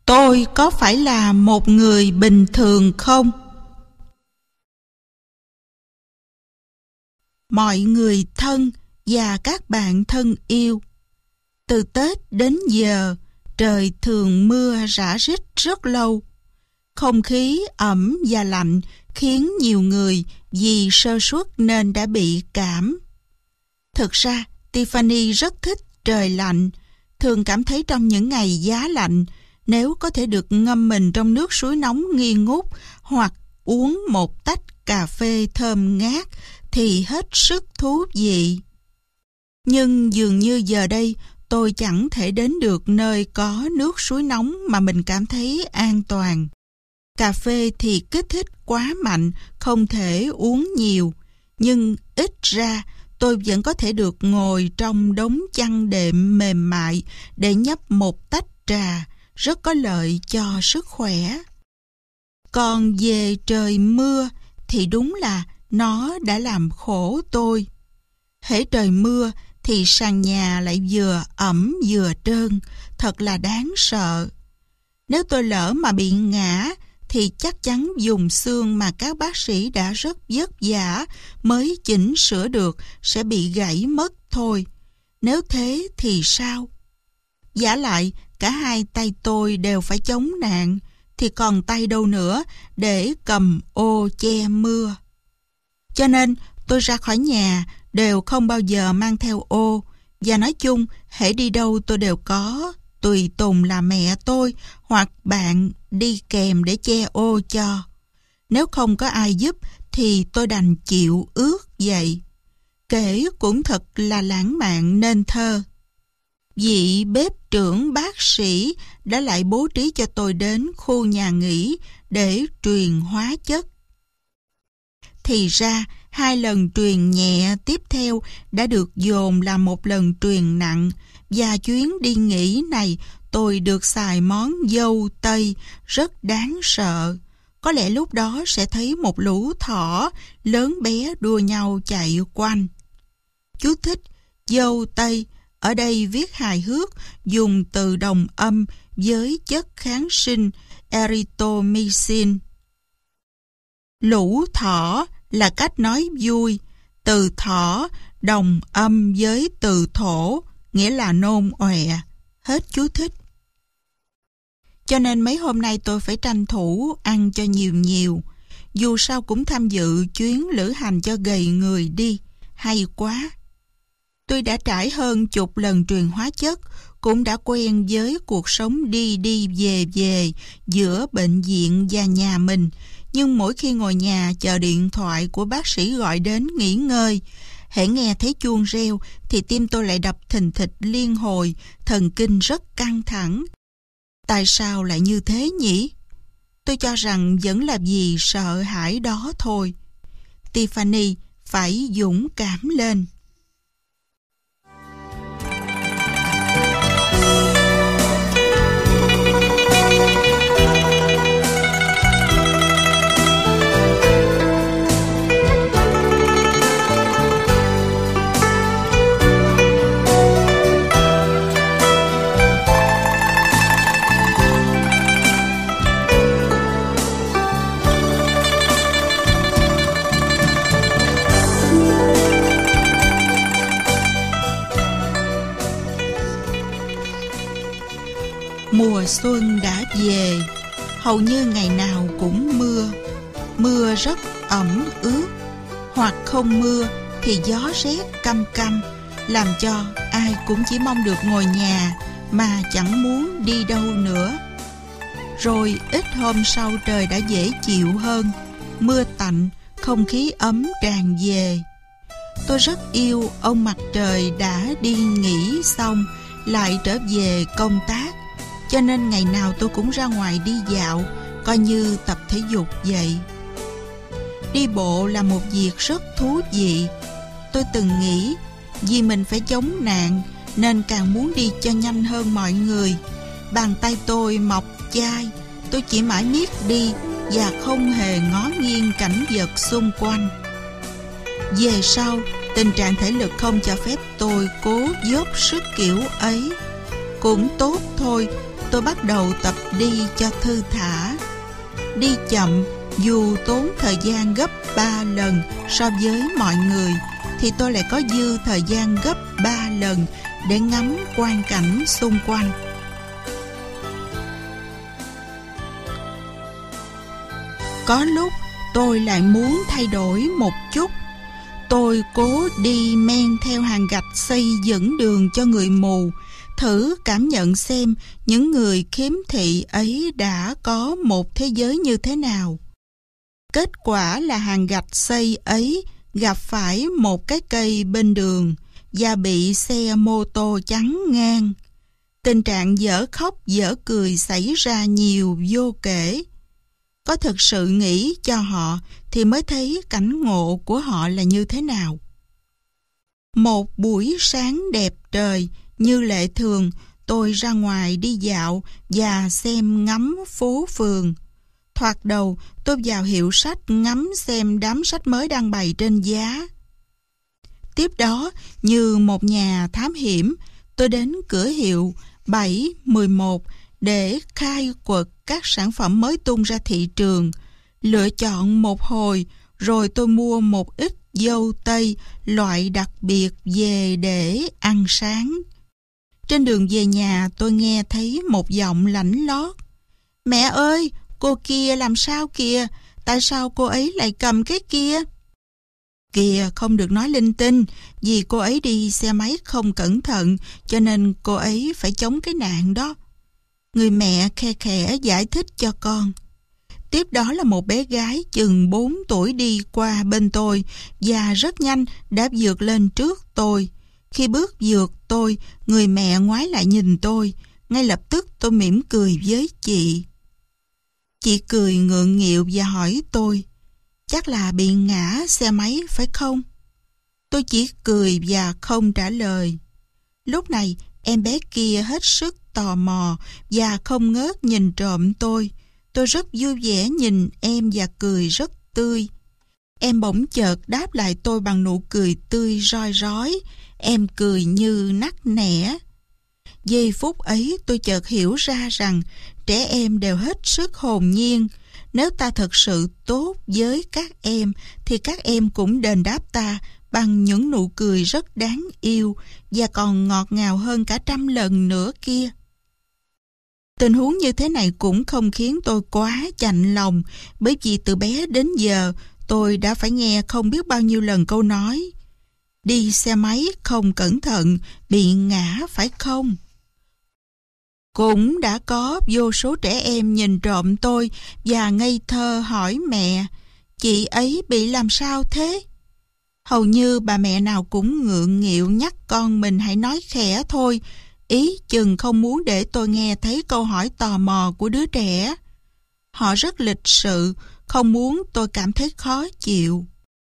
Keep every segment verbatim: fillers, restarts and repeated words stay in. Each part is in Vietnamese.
Tôi có phải là một người bình thường không? Mọi người thân và các bạn thân yêu, từ Tết đến giờ, trời thường mưa rả rích rất lâu. Không khí ẩm và lạnh khiến nhiều người vì sơ suất nên đã bị cảm. Thực ra, Tiffany rất thích trời lạnh, thường cảm thấy trong những ngày giá lạnh, nếu có thể được ngâm mình trong nước suối nóng nghi ngút hoặc uống một tách cà phê thơm ngát thì hết sức thú vị. Nhưng dường như giờ đây tôi chẳng thể đến được nơi có nước suối nóng mà mình cảm thấy an toàn. Cà phê thì kích thích quá mạnh, không thể uống nhiều, nhưng ít ra tôi vẫn có thể được ngồi trong đống chăn đệm mềm mại để nhấp một tách trà, rất có lợi cho sức khỏe. Còn về trời mưa thì đúng là nó đã làm khổ tôi. Hễ trời mưa thì sàn nhà lại vừa ẩm vừa trơn, thật là đáng sợ. Nếu tôi lỡ mà bị ngã thì chắc chắn dùng xương mà các bác sĩ đã rất vất vả mới chỉnh sửa được sẽ bị gãy mất thôi. Nếu thế thì sao? Vả lại, cả hai tay tôi đều phải chống nạn, thì còn tay đâu nữa để cầm ô che mưa. Cho nên tôi ra khỏi nhà đều không bao giờ mang theo ô, và nói chung hễ đi đâu tôi đều có tùy tùng là mẹ tôi hoặc bạn đi kèm để che ô cho. Nếu không có ai giúp thì tôi đành chịu ướt vậy. Kể cũng thật là lãng mạn nên thơ. Vị bếp trưởng bác sĩ đã lại bố trí cho tôi đến khu nhà nghỉ để truyền hóa chất. Thì ra, hai lần truyền nhẹ tiếp theo đã được dồn là một lần truyền nặng, và chuyến đi nghỉ này tôi được xài món dâu tây rất đáng sợ. Có lẽ lúc đó sẽ thấy một lũ thỏ lớn bé đua nhau chạy quanh. Chú thích: dâu tây ở đây viết hài hước, dùng từ đồng âm với chất kháng sinh erythromycin. Lũ thỏ là cách nói vui. Từ thỏ đồng âm với từ thổ, nghĩa là nôn ọe. Hết chú thích. Cho nên mấy hôm nay tôi phải tranh thủ ăn cho nhiều nhiều. Dù sao cũng tham dự chuyến lữ hành cho gầy người đi. Hay quá. Tôi đã trải hơn chục lần truyền hóa chất, cũng đã quen với cuộc sống đi đi về về giữa bệnh viện và nhà mình. Nhưng mỗi khi ngồi nhà chờ điện thoại của bác sĩ gọi đến nghỉ ngơi, hễ nghe thấy chuông reo thì tim tôi lại đập thình thịch liên hồi, thần kinh rất căng thẳng. Tại sao lại như thế nhỉ? Tôi cho rằng vẫn là vì sợ hãi đó thôi. Tiffany phải dũng cảm lên. Mùa xuân đã về, hầu như ngày nào cũng mưa. Mưa rất ẩm ướt, hoặc không mưa thì gió rét căm căm, làm cho ai cũng chỉ mong được ngồi nhà mà chẳng muốn đi đâu nữa. Rồi ít hôm sau trời đã dễ chịu hơn, mưa tạnh, không khí ấm tràn về. Tôi rất yêu ông mặt trời đã đi nghỉ xong lại trở về công tác, cho nên ngày nào tôi cũng ra ngoài đi dạo, coi như tập thể dục vậy. Đi bộ là một việc rất thú vị. Tôi từng nghĩ vì mình phải chống nạn nên càng muốn đi cho nhanh hơn mọi người. Bàn tay tôi mọc chai, tôi chỉ mãi miết đi và không hề ngó nghiêng cảnh vật xung quanh. Về sau, tình trạng thể lực không cho phép tôi cố dốc sức kiểu ấy. Cũng tốt thôi, tôi bắt đầu tập đi cho thư thả. Đi chậm, dù tốn thời gian gấp ba lần so với mọi người, thì tôi lại có dư thời gian gấp ba lần để ngắm quang cảnh xung quanh. Có lúc tôi lại muốn thay đổi một chút. Tôi cố đi men theo hàng gạch xây dẫn đường cho người mù, thử cảm nhận xem những người khiếm thị ấy đã có một thế giới như thế nào. Kết quả là hàng gạch xây ấy gặp phải một cái cây bên đường và bị xe mô tô chắn ngang. Tình trạng dở khóc dở cười xảy ra nhiều vô kể. Có thực sự nghĩ cho họ thì mới thấy cảnh ngộ của họ là như thế nào. Một buổi sáng đẹp trời, như lệ thường, tôi ra ngoài đi dạo và xem ngắm phố phường. Thoạt đầu, tôi vào hiệu sách ngắm xem đám sách mới đang bày trên giá. Tiếp đó, như một nhà thám hiểm, tôi đến cửa hiệu bảy mười một để khai quật các sản phẩm mới tung ra thị trường. Lựa chọn một hồi, rồi tôi mua một ít dâu tây loại đặc biệt về để ăn sáng. Trên đường về nhà, tôi nghe thấy một giọng lạnh lót: "Mẹ ơi, cô kia làm sao kìa? Tại sao cô ấy lại cầm cái kia?" Kìa, không được nói linh tinh, vì cô ấy đi xe máy không cẩn thận, cho nên cô ấy phải chống cái nạn đó. Người mẹ khe khẽ giải thích cho con. Tiếp đó là một bé gái chừng bốn tuổi đi qua bên tôi và rất nhanh đã vượt lên trước tôi. Khi bước vượt tôi, người mẹ ngoái lại nhìn tôi. Ngay lập tức tôi mỉm cười với chị. Chị cười ngượng nghịu và hỏi tôi: "Chắc là bị ngã xe máy phải không?" Tôi chỉ cười và không trả lời. Lúc này, em bé kia hết sức tò mò và không ngớt nhìn trộm tôi. Tôi rất vui vẻ nhìn em và cười rất tươi. Em bỗng chợt đáp lại tôi bằng nụ cười tươi roi rói. Em cười như nắc nẻ. Giây phút ấy tôi chợt hiểu ra rằng trẻ em đều hết sức hồn nhiên. Nếu ta thật sự tốt với các em thì các em cũng đền đáp ta bằng những nụ cười rất đáng yêu và còn ngọt ngào hơn cả trăm lần nữa kia. Tình huống như thế này cũng không khiến tôi quá chạnh lòng, bởi vì từ bé đến giờ tôi đã phải nghe không biết bao nhiêu lần câu nói: "Đi xe máy không cẩn thận, bị ngã phải không?" Cũng đã có vô số trẻ em nhìn trộm tôi và ngây thơ hỏi mẹ: "Chị ấy bị làm sao thế?" Hầu như bà mẹ nào cũng ngượng nghịu nhắc con mình hãy nói khẽ thôi, ý chừng không muốn để tôi nghe thấy câu hỏi tò mò của đứa trẻ. Họ rất lịch sự, không muốn tôi cảm thấy khó chịu.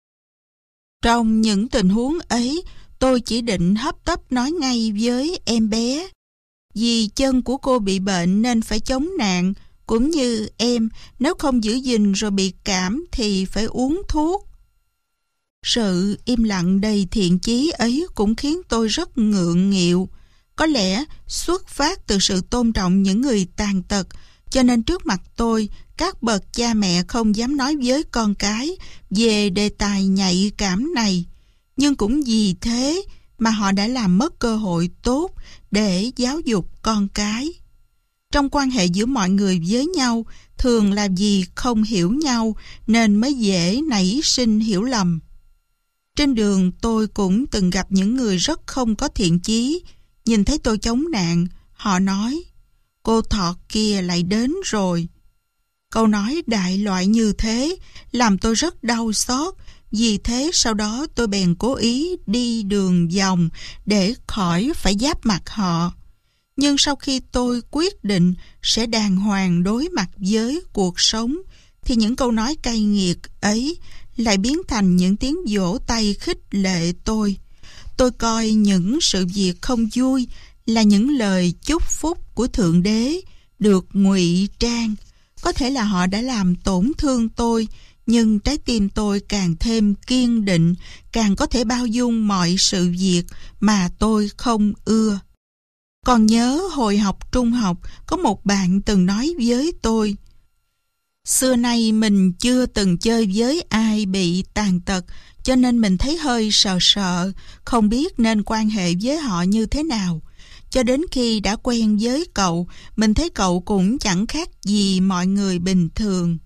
Trong những tình huống ấy, tôi chỉ định hấp tấp nói ngay với em bé: "Vì chân của cô bị bệnh nên phải chống nạn, cũng như em, nếu không giữ gìn rồi bị cảm thì phải uống thuốc." Sự im lặng đầy thiện chí ấy cũng khiến tôi rất ngượng nghịu. Có lẽ xuất phát từ sự tôn trọng những người tàn tật, cho nên trước mặt tôi, các bậc cha mẹ không dám nói với con cái về đề tài nhạy cảm này. Nhưng cũng vì thế mà họ đã làm mất cơ hội tốt để giáo dục con cái. Trong quan hệ giữa mọi người với nhau, thường là vì không hiểu nhau nên mới dễ nảy sinh hiểu lầm. Trên đường tôi cũng từng gặp những người rất không có thiện chí. Nhìn thấy tôi chống nạn, họ nói: "Cô thọt kia lại đến rồi." Câu nói đại loại như thế làm tôi rất đau xót. Vì thế sau đó tôi bèn cố ý đi đường vòng để khỏi phải giáp mặt họ. Nhưng sau khi tôi quyết định sẽ đàng hoàng đối mặt với cuộc sống, thì những câu nói cay nghiệt ấy lại biến thành những tiếng vỗ tay khích lệ tôi. Tôi coi những sự việc không vui là những lời chúc phúc của Thượng Đế được ngụy trang. Có thể là họ đã làm tổn thương tôi, nhưng trái tim tôi càng thêm kiên định, càng có thể bao dung mọi sự việc mà tôi không ưa. Còn nhớ hồi học trung học, có một bạn từng nói với tôi: xưa nay mình chưa từng chơi với ai bị tàn tật, cho nên mình thấy hơi sợ sợ, không biết nên quan hệ với họ như thế nào. Cho đến khi đã quen với cậu, mình thấy cậu cũng chẳng khác gì mọi người bình thường.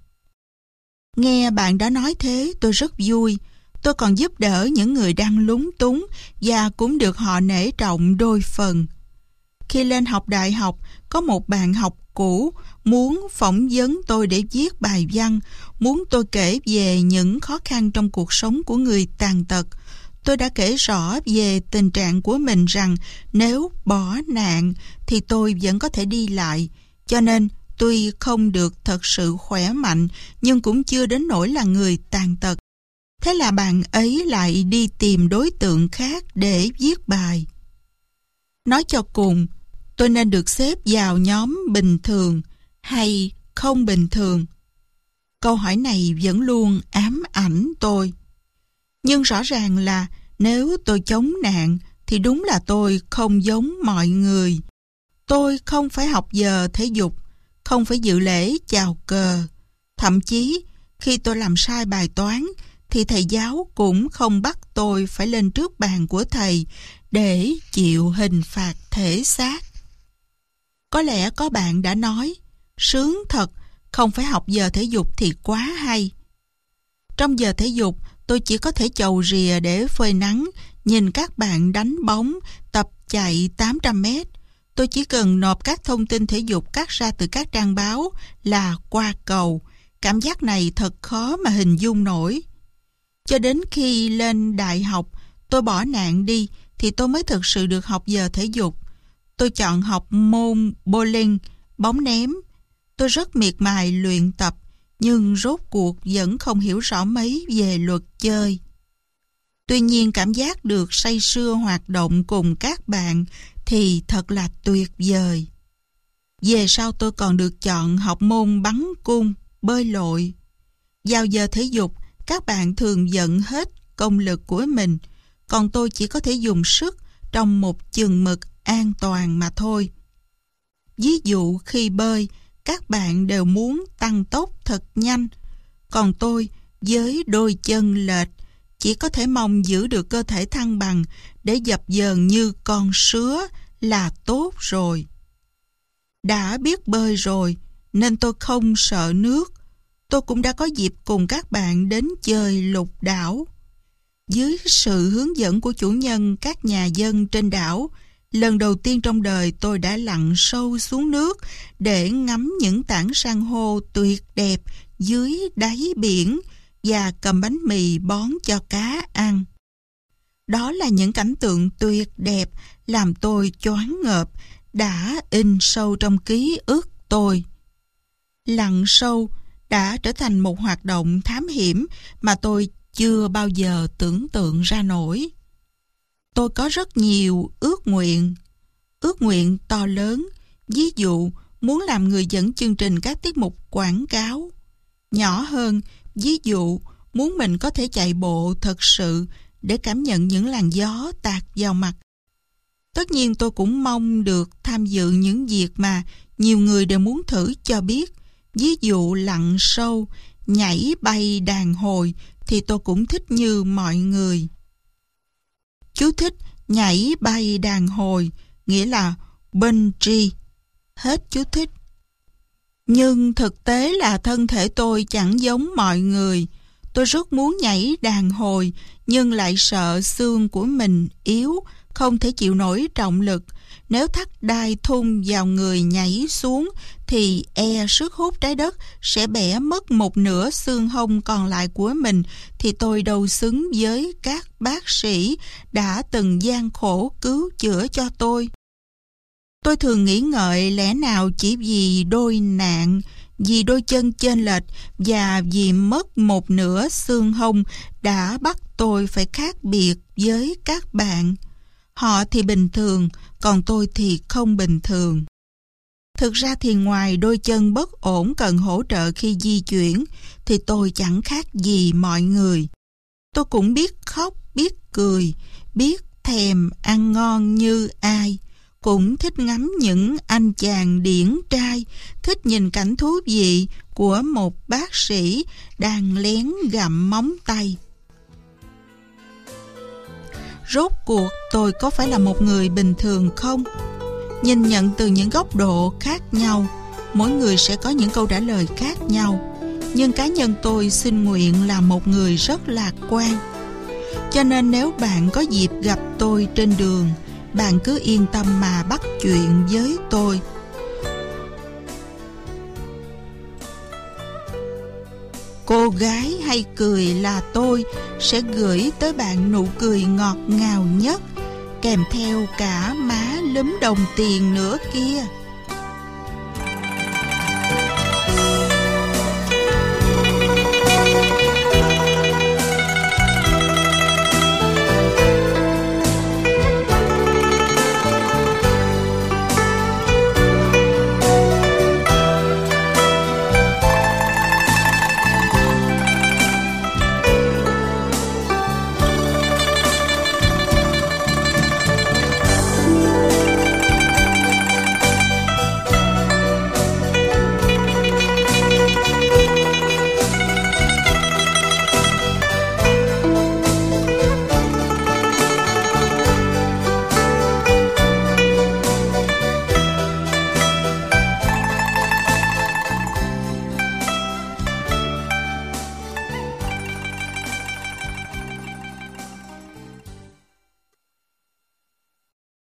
Nghe bạn đã nói thế, tôi rất vui. Tôi còn giúp đỡ những người đang lúng túng và cũng được họ nể trọng đôi phần. Khi lên học đại học, có một bạn học cũ muốn phỏng vấn tôi để viết bài văn, muốn tôi kể về những khó khăn trong cuộc sống của người tàn tật. Tôi đã kể rõ về tình trạng của mình, rằng nếu bỏ nạn thì tôi vẫn có thể đi lại, cho nên tuy không được thật sự khỏe mạnh nhưng cũng chưa đến nỗi là người tàn tật. Thế là bạn ấy lại đi tìm đối tượng khác để viết bài. Nói cho cùng, tôi nên được xếp vào nhóm bình thường hay không bình thường? Câu hỏi này vẫn luôn ám ảnh tôi. Nhưng rõ ràng là nếu tôi chống nạn thì đúng là tôi không giống mọi người. Tôi không phải học giờ thể dục, không phải dự lễ chào cờ. Thậm chí khi tôi làm sai bài toán thì thầy giáo cũng không bắt tôi phải lên trước bàn của thầy để chịu hình phạt thể xác. Có lẽ có bạn đã nói, sướng thật, không phải học giờ thể dục thì quá hay. Trong giờ thể dục, tôi chỉ có thể chầu rìa để phơi nắng, nhìn các bạn đánh bóng, tập chạy tám trăm mét. Tôi chỉ cần nộp các thông tin thể dục cắt ra từ các trang báo là qua cầu. Cảm giác này thật khó mà hình dung nổi. Cho đến khi lên đại học, tôi bỏ nạn đi thì tôi mới thực sự được học giờ thể dục. Tôi chọn học môn bowling, bóng ném. Tôi rất miệt mài luyện tập, nhưng rốt cuộc vẫn không hiểu rõ mấy về luật chơi. Tuy nhiên cảm giác được say sưa hoạt động cùng các bạn thì thật là tuyệt vời. Về sau tôi còn được chọn học môn bắn cung, bơi lội. Vào giờ thể dục, các bạn thường dận hết công lực của mình, còn tôi chỉ có thể dùng sức trong một chừng mực an toàn mà thôi. Ví dụ khi bơi, các bạn đều muốn tăng tốc thật nhanh, còn tôi với đôi chân lệch chỉ có thể mong giữ được cơ thể thăng bằng để dập dờn như con sứa là tốt rồi. Đã biết bơi rồi nên tôi không sợ nước. Tôi cũng đã có dịp cùng các bạn đến chơi lục đảo. Dưới sự hướng dẫn của chủ nhân các nhà dân trên đảo, lần đầu tiên trong đời tôi đã lặn sâu xuống nước để ngắm những tảng san hô tuyệt đẹp dưới đáy biển và cầm bánh mì bón cho cá ăn. Đó là những cảnh tượng tuyệt đẹp làm tôi choáng ngợp, đã in sâu trong ký ức tôi. Lặn sâu đã trở thành một hoạt động thám hiểm mà tôi chưa bao giờ tưởng tượng ra nổi. Tôi có rất nhiều ước nguyện. Ước nguyện to lớn, ví dụ muốn làm người dẫn chương trình các tiết mục quảng cáo. Nhỏ hơn, ví dụ muốn mình có thể chạy bộ thật sự để cảm nhận những làn gió tạt vào mặt. Tất nhiên tôi cũng mong được tham dự những việc mà nhiều người đều muốn thử cho biết. Ví dụ lặn sâu, nhảy bay đàn hồi thì tôi cũng thích như mọi người. Chú thích nhảy bay đàn hồi nghĩa là bungee. Hết chú thích. Nhưng thực tế là thân thể tôi chẳng giống mọi người. Tôi rất muốn nhảy đàn hồi nhưng lại sợ xương của mình yếu, không thể chịu nổi trọng lực. Nếu thắt đai thun vào người nhảy xuống thì e sức hút trái đất sẽ bẻ mất một nửa xương hông còn lại của mình, thì tôi đâu xứng với các bác sĩ đã từng gian khổ cứu chữa cho tôi. Tôi thường nghĩ ngợi lẽ nào chỉ vì đôi nạn, vì đôi chân chênh lệch và vì mất một nửa xương hông đã bắt tôi phải khác biệt với các bạn. Họ thì bình thường, còn tôi thì không bình thường. Thực ra thì ngoài đôi chân bất ổn cần hỗ trợ khi di chuyển, thì tôi chẳng khác gì mọi người. Tôi cũng biết khóc, biết cười, biết thèm ăn ngon như ai, cũng thích ngắm những anh chàng điển trai, thích nhìn cảnh thú vị của một bác sĩ đang lén gặm móng tay. Rốt cuộc tôi có phải là một người bình thường không? Nhìn nhận từ những góc độ khác nhau, mỗi người sẽ có những câu trả lời khác nhau. Nhưng cá nhân tôi xin nguyện là một người rất lạc quan. Cho nên nếu bạn có dịp gặp tôi trên đường, bạn cứ yên tâm mà bắt chuyện với tôi. Cô gái hay cười là tôi sẽ gửi tới bạn nụ cười ngọt ngào nhất, kèm theo cả má lúm đồng tiền nữa kia.